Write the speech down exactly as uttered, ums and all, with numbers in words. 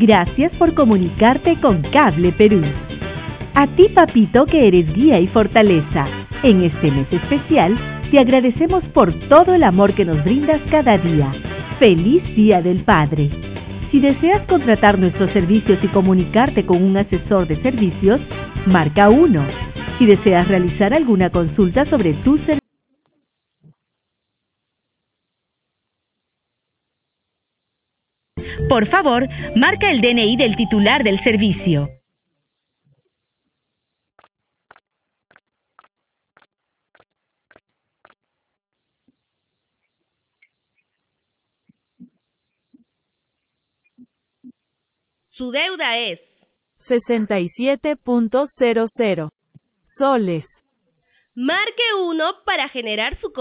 Gracias por comunicarte con Cable Perú. A ti, papito, que eres guía y fortaleza. En este mes especial, te agradecemos por todo el amor que nos brindas cada día. ¡Feliz Día del Padre! Si deseas contratar nuestros servicios y comunicarte con un asesor de servicios, marca uno. Si deseas realizar alguna consulta sobre tus servicios, por favor, marca el D N I del titular del servicio. Su deuda es sesenta y siete punto cero cero soles. Marque uno para generar su